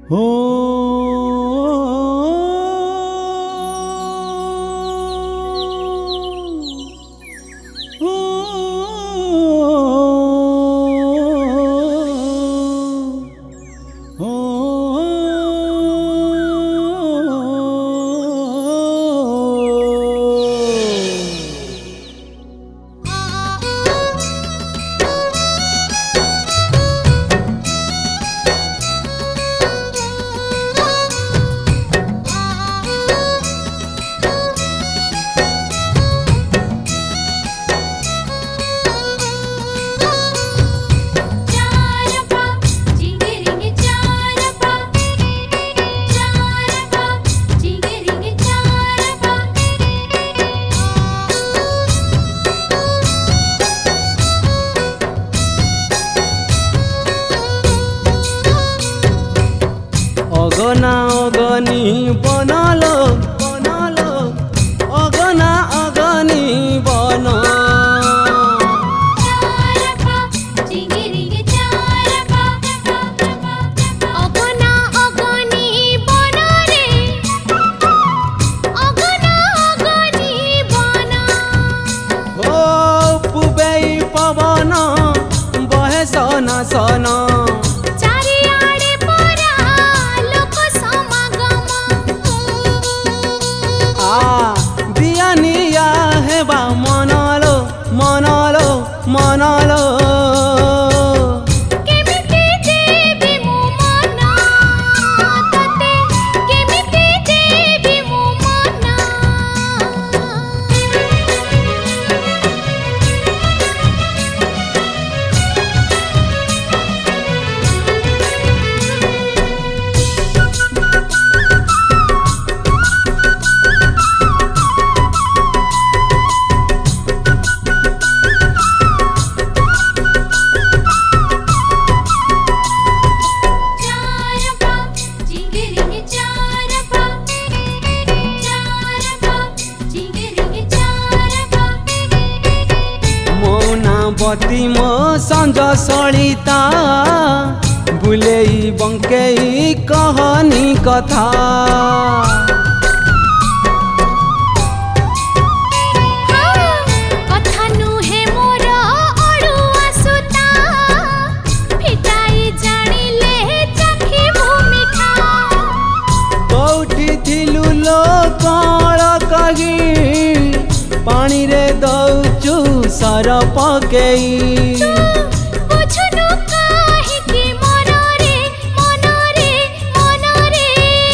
अगना अगनी बनलो बनलो अगना अगनी बन अगना अगनी बन रे अगना अगनी बन ओ पुबई पवन बहे सन सन मनलो मनलो मनलो केमिति देवी मो मन तते केमिति देवी मो मन बती मो संज सलिता बुलेई बंकेई कहनी कथा कथा नुहे मोर अड़ुआ सुता फिटाई जानिले चाखी भूमिका कौठी थिलु लो कळ कही पानी रे दौचु सर पकेई बुझनु काहे मन रे मन रे मन रे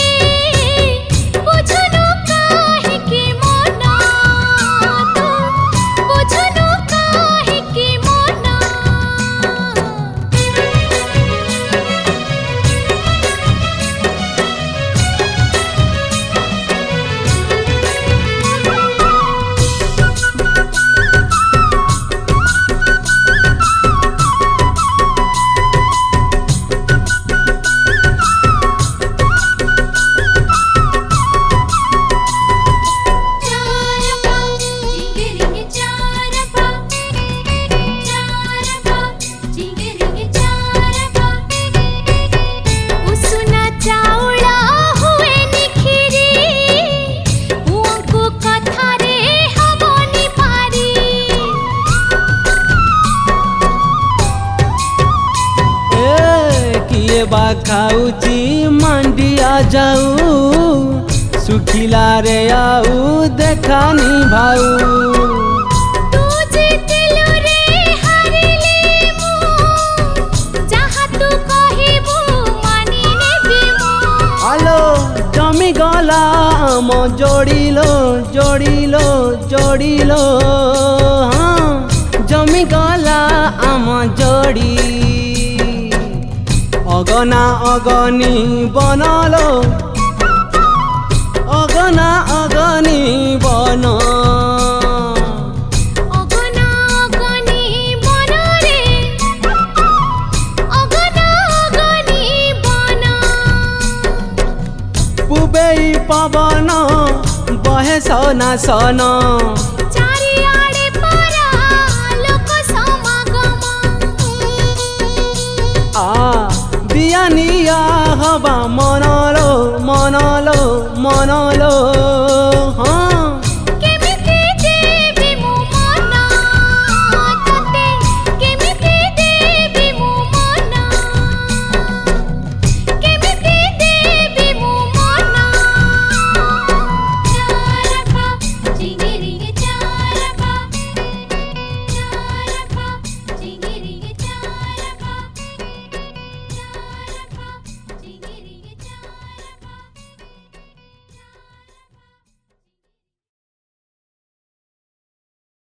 बुझनु काहे मन तू बुझनु काहे मन बा खाऊची मांडिया जाऊ सुखिला रे आऊ देखानी भाऊ तू जीतिलु रे हारिले मु जहा तू कहिबु मानि नेबी मु आलो जमी गला आम जोड़िलो जोड़िलो जोड़िलो हाँ जमी गला आम जोड़ी अगना अगनी बनलो अगना अगनी बन अगना अगनी बन रे अगना अगनी बन पुबई पवन बहे सना सन चारिआडे परा लोक समागम आ बियानिया বিয়া হবা মনলো মনলো মনলো